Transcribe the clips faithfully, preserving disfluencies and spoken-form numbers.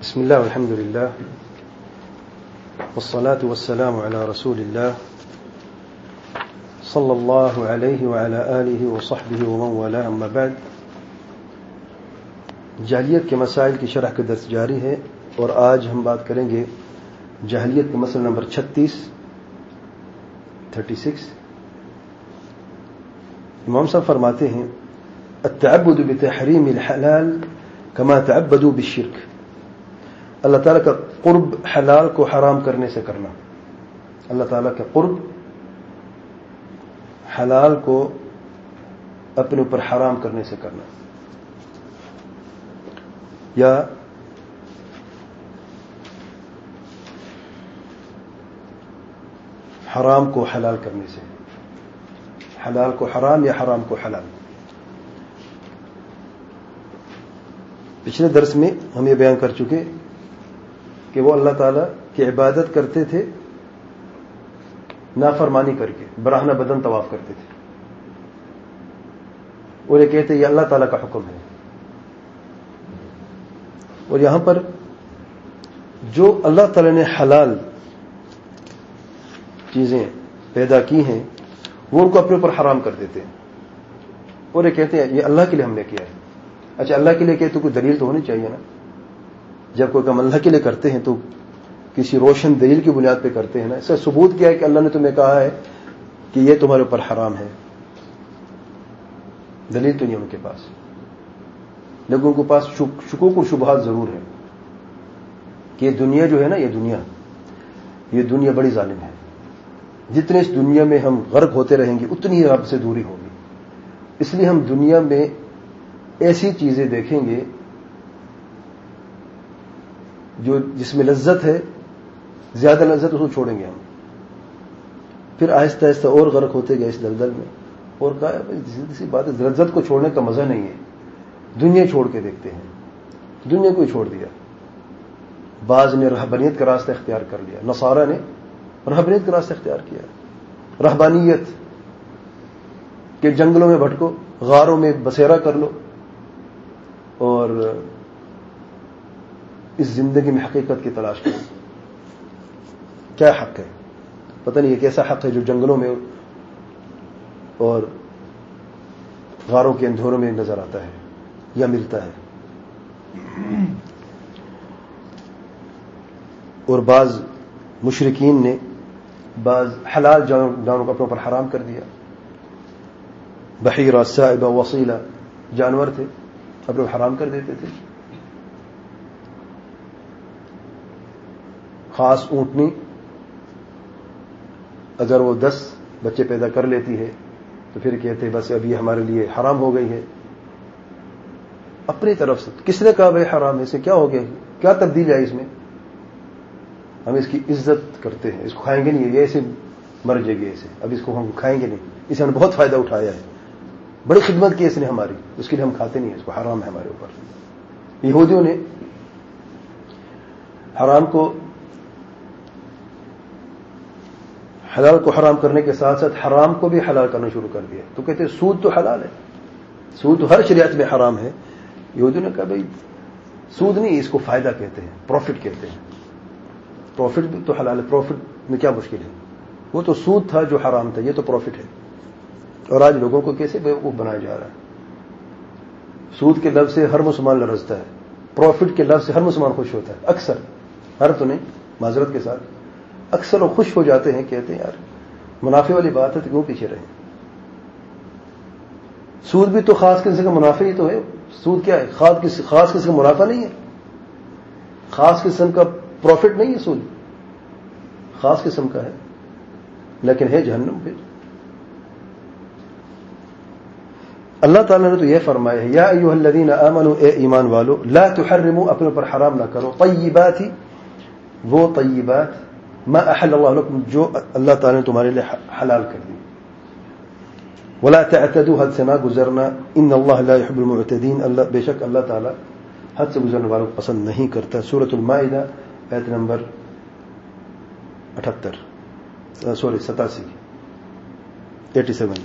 بسم الله والحمد لله والصلاة والسلام على رسول الله صلى الله عليه وعلى آله وصحبه ومن والاه أما بعد. جاہلیت کے مسائل کی شرح کا درس جاری ہے اور آج ہم بات کریں گے جاہلیت کے مسئلہ نمبر چھتیس تھرٹی سکس. امام صاحب فرماتے ہیں التعبد بتحریم الحلال كما تعبدوا بالشرك. اللہ تعالیٰ کا قرب حلال کو حرام کرنے سے کرنا. اللہ تعالیٰ کا قرب حلال کو اپنے اوپر حرام کرنے سے کرنا, یا حرام کو حلال کرنے سے. حلال کو حرام یا حرام کو حلال. پچھلے درس میں ہم یہ بیان کر چکے کہ وہ اللہ تعالیٰ کی عبادت کرتے تھے نافرمانی کر کے, براہنہ بدن طواف کرتے تھے, اور یہ کہتے یہ اللہ تعالیٰ کا حکم ہے. اور یہاں پر جو اللہ تعالیٰ نے حلال چیزیں پیدا کی ہیں وہ ان کو اپنے اوپر حرام کر دیتے ہیں, اور یہ کہتے ہیں یہ اللہ کے لیے ہم نے کیا ہے. اچھا, اللہ کے لیے کہ تو کوئی دلیل تو ہونی چاہیے نا. جب کوئی کام اللہ کے لیے کرتے ہیں تو کسی روشن دلیل کی بنیاد پہ کرتے ہیں نا. اس کا ثبوت کیا ہے کہ اللہ نے تمہیں کہا ہے کہ یہ تمہارے اوپر حرام ہے؟ دلیل تو نہیں ان کے پاس, لیکن ان کے پاس شکوک و شبہات ضرور ہیں کہ یہ دنیا جو ہے نا, یہ دنیا یہ دنیا بڑی ظالم ہے. جتنے اس دنیا میں ہم غرق ہوتے رہیں گے اتنی ہی رب سے دوری ہوگی. اس لیے ہم دنیا میں ایسی چیزیں دیکھیں گے جو جس میں لذت ہے, زیادہ لذت اس کو چھوڑیں گے ہم. پھر آہستہ آہستہ اور غرق ہوتے گئے اس دلدل میں, اور کہا سیدھی سی بات ہے, لذت کو چھوڑنے کا مزہ نہیں ہے. دنیا چھوڑ کے دیکھتے ہیں, دنیا کو ہی چھوڑ دیا. بعض نے رہبانیت کا راستہ اختیار کر لیا, نصارہ نے رہبانیت کا راستہ اختیار کیا. رہبانیت کہ جنگلوں میں بھٹکو, غاروں میں بسیرا کر لو, اور اس زندگی میں حقیقت کی تلاش کرو. کیا حق ہے پتہ نہیں, یہ کیسا حق ہے جو جنگلوں میں اور غاروں کے اندھوروں میں نظر آتا ہے یا ملتا ہے. اور بعض مشرکین نے بعض حلال جانوروں کو اپنے اوپر حرام کر دیا. بحیرہ, سائبہ, وصیلہ جانور تھے, اپنے حرام کر دیتے تھے. خاص اونٹنی اگر وہ دس بچے پیدا کر لیتی ہے تو پھر کہتے بس اب یہ ہمارے لیے حرام ہو گئی ہے. اپنی طرف سے کس نے کہا بھائی حرام ہے؟ اسے کیا ہو گیا, کیا تبدیلی آئی اس میں؟ ہم اس کی عزت کرتے ہیں, اس کو کھائیں گے نہیں, یہ ایسے مر جائے گی ایسے, اب اس کو ہم کھائیں گے نہیں, اسے ہم نے بہت فائدہ اٹھایا ہے, بڑی خدمت کی اس نے ہماری, اس کے لیے ہم کھاتے نہیں ہیں, اس کو حرام ہے ہمارے اوپر. یہودیوں نے حرام کو حلال کو حرام کرنے کے ساتھ ساتھ حرام کو بھی حلال کرنا شروع کر دیا. تو کہتے ہیں سود تو حلال ہے, سود تو ہر شریعت میں حرام ہے. یہودیوں نے کہا بھائی سود نہیں, اس کو فائدہ کہتے ہیں, پروفٹ کہتے ہیں. پروفٹ بھی تو حلال ہے, پروفٹ میں کیا مشکل ہے؟ وہ تو سود تھا جو حرام تھا, یہ تو پروفٹ ہے. اور آج لوگوں کو کیسے بیوقوف بنایا جا رہا ہے. سود کے لفظ سے ہر مسلمان لرزتا ہے, پروفٹ کے لفظ سے ہر مسلمان خوش ہوتا ہے. اکثر, ہر تو نہیں, معذرت کے ساتھ, اکثر وہ خوش ہو جاتے ہیں, کہتے ہیں یار منافع والی بات ہے تو کیوں پیچھے رہیں. سود بھی تو خاص قسم کا منافع ہی تو ہے. سود کیا ہے؟ خاص قسم کا منافع نہیں ہے, خاص قسم کا پروفٹ نہیں ہے. سود خاص قسم کا ہے, لیکن ہے جہنم. پھر اللہ تعالیٰ نے تو یہ فرمایا ہے یا ایھا الذین آمنوا, اے ایمان والو, لا تحرموا, اپنے پر حرام نہ کرو, طیبات, وہ طیبات, ما احل اللہ لکم, جو اللہ تعالیٰ نے تمہارے لیے حلال کر دی. ولا تعتدوا, حد سے نہ گزرنا, ان اللہ لا يحب المعتدین, اللہ بے شک اللہ تعالیٰ حد سے گزرنے والوں کو پسند نہیں کرتا. سورۃ المائدہ آیت نمبر اٹھہتر, سوری ستاسی, ایٹی سیون.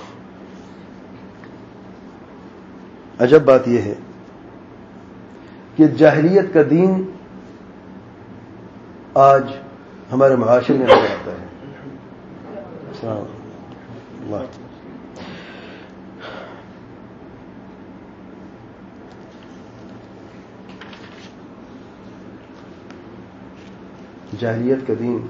عجب بات یہ ہے کہ جاہلیت کا دین آج ہمارے معاشرے میں نظر آتا ہے. السلام اللہ. جاہلیت کا دین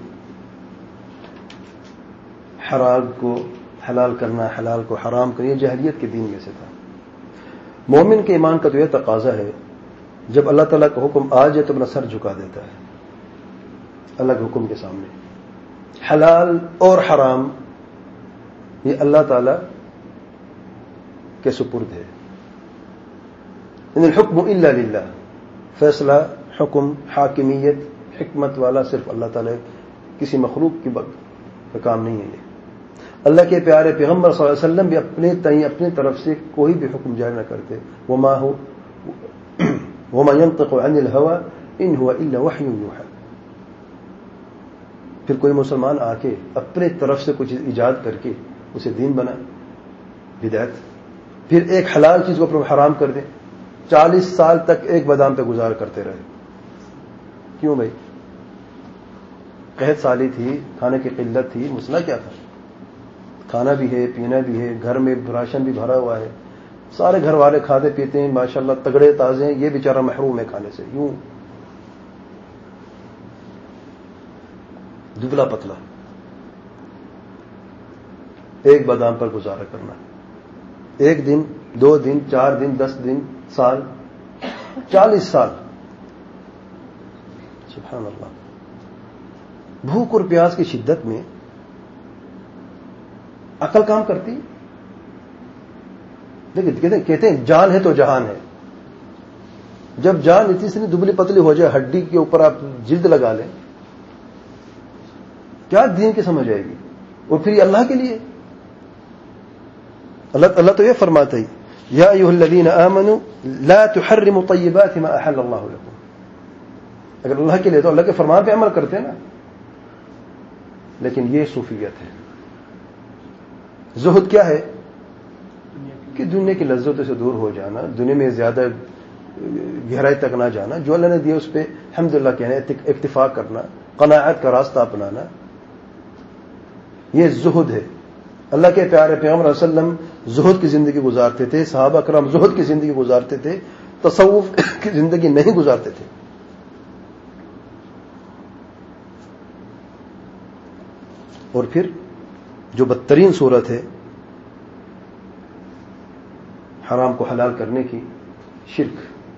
حرام کو حلال کرنا، حلال کو حرام کرنا، یہ جاہلیت کے دین میں سے تھا. مومن کے ایمان کا تو یہ تقاضا ہے جب اللہ تعالیٰ کا حکم آ جائے تو اپنا سر جھکا دیتا ہے اللہ کے حکم کے سامنے. حلال اور حرام یہ اللہ تعالیٰ کے سپرد ہے. ان الحکم الا للہ، فیصلہ، حکم، حاکمیت، حکمت والا صرف اللہ تعالیٰ، کسی مخلوق کی کا کام نہیں ہے. یہ اللہ کے پیارے پیغمبر صلی اللہ علیہ وسلم بھی اپنے تئیں اپنی طرف سے کوئی بھی حکم جاری نہ کرتے. وما هو وما ينطق عن الهوى ان هو الا وحی یوحى. پھر کوئی مسلمان آ کے اپنے طرف سے کچھ ایجاد کر کے اسے دین بنا، بدعت. پھر ایک حلال چیز کو اپنے حرام کر دے. چالیس سال تک ایک بادام پہ گزار کرتے رہے. کیوں بھائی؟ قحط سالی تھی، کھانے کی قلت تھی، مسئلہ کیا تھا؟ کھانا بھی ہے، پینا بھی ہے، گھر میں راشن بھی بھرا ہوا ہے، سارے گھر والے کھاتے پیتے ہیں ماشاءاللہ، تگڑے تازے ہیں، یہ بیچارہ محروم ہے کھانے سے. یوں دبلا پتلا ایک بادام پر گزارا کرنا. ایک دن، دو دن، چار دن، دس دن، سال، چالیس سال. سبحان اللہ. بھوک اور پیاس کی شدت میں عقل کام کرتی. لیکن کہتے ہیں جان ہے تو جہان ہے. جب جان اتنی سی دبلی پتلی ہو جائے، ہڈی کے اوپر آپ جلد لگا لیں، کیا دین کی سمجھ آئے گی؟ اور پھر یہ اللہ کے لیے. اللہ اللہ تو یہ فرماتا ہے یا ایھا الذین آمنوا لا تحرموا طیبات ما احل اللہ لکم. اگر اللہ کے لیے تو اللہ کے فرمان پہ عمل کرتے ہیں نا. لیکن یہ صوفیت ہے. زہد کیا ہے؟ کہ دنیا کی لذتوں سے دور ہو جانا، دنیا میں زیادہ گہرائی تک نہ جانا، جو اللہ نے دیا اس پہ الحمدللہ کہنا، اکتفا کرنا، قناعت کا راستہ اپنانا، یہ زہد ہے. اللہ کے پیارے پیغمبر صلی اللہ علیہ وسلم زہد کی زندگی گزارتے تھے، صحابہ کرام زہد کی زندگی گزارتے تھے، تصوف کی زندگی نہیں گزارتے تھے. اور پھر جو بدترین صورت ہے حرام کو حلال کرنے کی، شرک.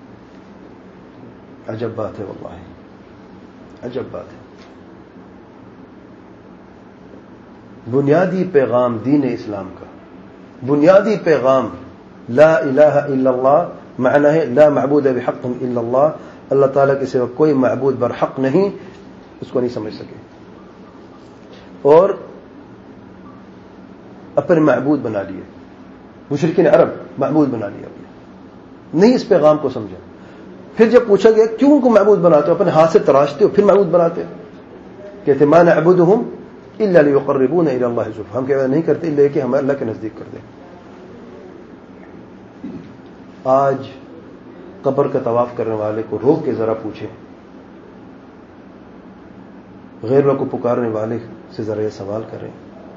عجب بات ہے واللہ، عجب بات ہے. بنیادی پیغام دین اسلام کا، بنیادی پیغام لا الہ الا اللہ، معنی ہے لا معبود بحق الا اللہ، اللہ تعالیٰ کے سوا کوئی معبود برحق نہیں. اس کو نہیں سمجھ سکے اور اپنے معبود بنا لیے. مشرکین عرب معبود بنا لیا اپنے، نہیں اس پیغام کو سمجھا. پھر جب پوچھا گیا کیوں کو معبود بناتے ہو، اپنے ہاتھ سے تراشتے ہو پھر معبود بناتے ہو؟ کہتے ما نعبدهم الا ليقربونا الى الله زلفى. ہم کہتے نہیں کرتے الا کہ ہمیں اللہ کے نزدیک کر دیں. آج قبر کا طواف کرنے والے کو روک کے ذرا پوچھیں، غیروں کو پکارنے والے سے ذرا یہ سوال کریں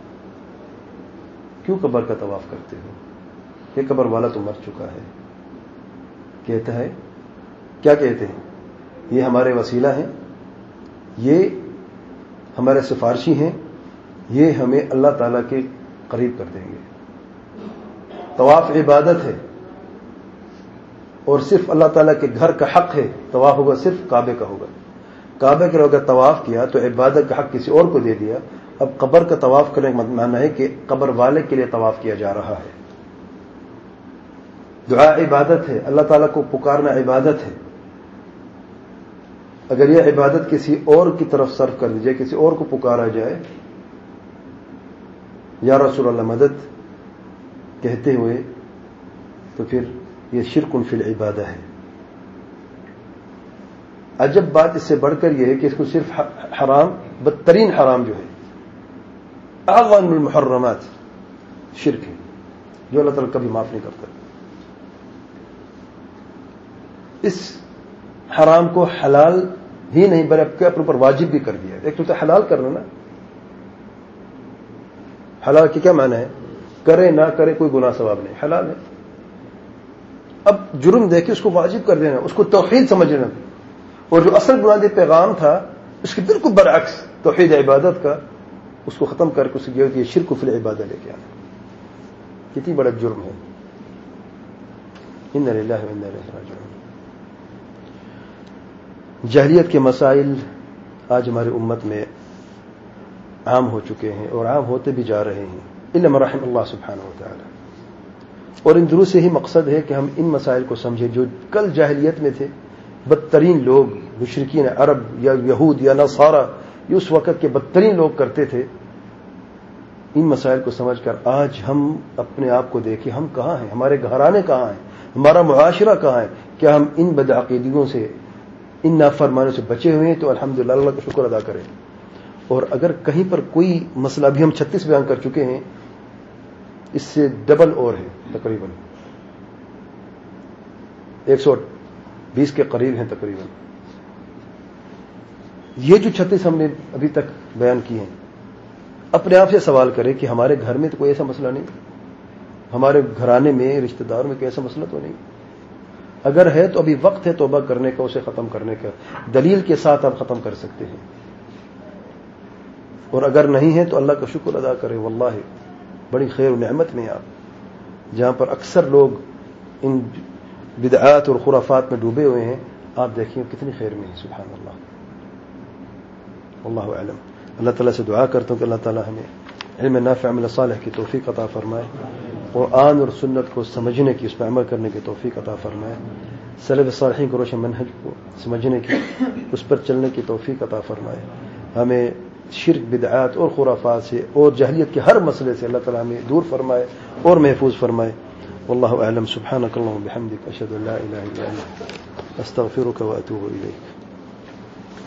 کیوں قبر کا طواف کرتے ہو؟ یہ قبر والا تو مر چکا ہے. کہتا ہے کیا کہتے ہیں؟ یہ ہمارے وسیلہ ہیں، یہ ہمارے سفارشی ہیں، یہ ہمیں اللہ تعالیٰ کے قریب کر دیں گے. طواف عبادت ہے اور صرف اللہ تعالیٰ کے گھر کا حق ہے. طواف ہوگا صرف کعبے کا ہوگا. کعبے کے اگر طواف کیا تو عبادت کا حق کسی اور کو دے دیا. اب قبر کا طواف کرنے کا معنی ہے کہ قبر والے کے لیے طواف کیا جا رہا ہے. دعا عبادت ہے، اللہ تعالیٰ کو پکارنا عبادت ہے. اگر یہ عبادت کسی اور کی طرف صرف کر دی جائے، کسی اور کو پکارا جائے، یا رسول اللہ مدد کہتے ہوئے، تو پھر یہ شرک فی العبادہ ہے. عجب بات اس سے بڑھ کر یہ ہے کہ اس کو صرف حرام، بدترین حرام جو ہے، اعظم المحرمات، شرک ہے جو اللہ تعالیٰ کبھی معاف نہیں کرتا. اس حرام کو حلال ہی نہیں بلکہ اپنے اوپر واجب بھی کر دیا. ایک تو حلال کرنا نا, حلال کی کیا معنی ہے؟ کرے نہ کرے کوئی گناہ ثواب نہیں, حلال ہے. اب جرم دیکھے اس کو واجب کر دینا, اس کو توحید سمجھنا, اور جو اصل بنیادی پیغام تھا اس کے بالکل برعکس توحید عبادت کا, اس کو ختم کر کے اس یہ شرک فی العبادہ لے کے آنا. کتنی بڑا جرم ہے. انا للہ و انا الیہ راجعون. جاہلیت کے مسائل آج ہماری امت میں عام ہو چکے ہیں اور عام ہوتے بھی جا رہے ہیں, الا من رحم اللہ سبحانہ و تعالی. اور ان دروس سے ہی مقصد ہے کہ ہم ان مسائل کو سمجھیں. جو کل جاہلیت میں تھے بدترین لوگ, مشرکین عرب یا یہود یا نصارہ, یہ اس وقت کے بدترین لوگ کرتے تھے. ان مسائل کو سمجھ کر آج ہم اپنے آپ کو دیکھیں, ہم کہاں ہیں, ہمارے گھرانے کہاں ہیں, ہمارا معاشرہ کہاں ہے. کیا ہم ان بدعقیدگیوں سے, ان نافرمانیوں سے بچے ہوئے ہیں؟ تو الحمدللہ اللہ کا شکر ادا کریں. اور اگر کہیں پر کوئی مسئلہ بھی ہم چھتیس بیان کر چکے ہیں, اس سے ڈبل اور ہے, تقریباً ایک سو بیس کے قریب ہیں تقریباً. یہ جو چھتیس ہم نے ابھی تک بیان کی ہیں, اپنے آپ سے سوال کریں کہ ہمارے گھر میں تو کوئی ایسا مسئلہ نہیں, ہمارے گھرانے میں رشتہ داروں میں کوئی ایسا مسئلہ تو نہیں. اگر ہے تو ابھی وقت ہے توبہ کرنے کا, اسے ختم کرنے کا. دلیل کے ساتھ آپ ختم کر سکتے ہیں. اور اگر نہیں ہے تو اللہ کا شکر ادا کریں. واللہ بڑی خیر و نعمت میں آپ, جہاں پر اکثر لوگ ان بدعات اور خرافات میں ڈوبے ہوئے ہیں, آپ دیکھیں کتنی خیر میں ہیں. سبحان اللہ. واللہ اعلم. اللہ تعالیٰ سے دعا کرتا ہوں کہ اللہ تعالیٰ ہمیں علم نافع عمل صالح کی توفیق عطا فرمائے, قرآن اور سنت کو سمجھنے کی, اس پر عمل کرنے کی توفیق عطا فرمائے, سلف صالحین کو روشن منہج کو سمجھنے کی, اس پر چلنے کی توفیق عطا فرمائے. ہمیں شرک, بدعات اور خرافات سے اور جہلیت کے ہر مسئلے سے اللہ تعالیٰ ہمیں دور فرمائے اور محفوظ فرمائے. واللہ اعلم. سبحانک اللہم وبحمدک, اشہد ان لا الہ الا انت, استغفرک واتوب الیک.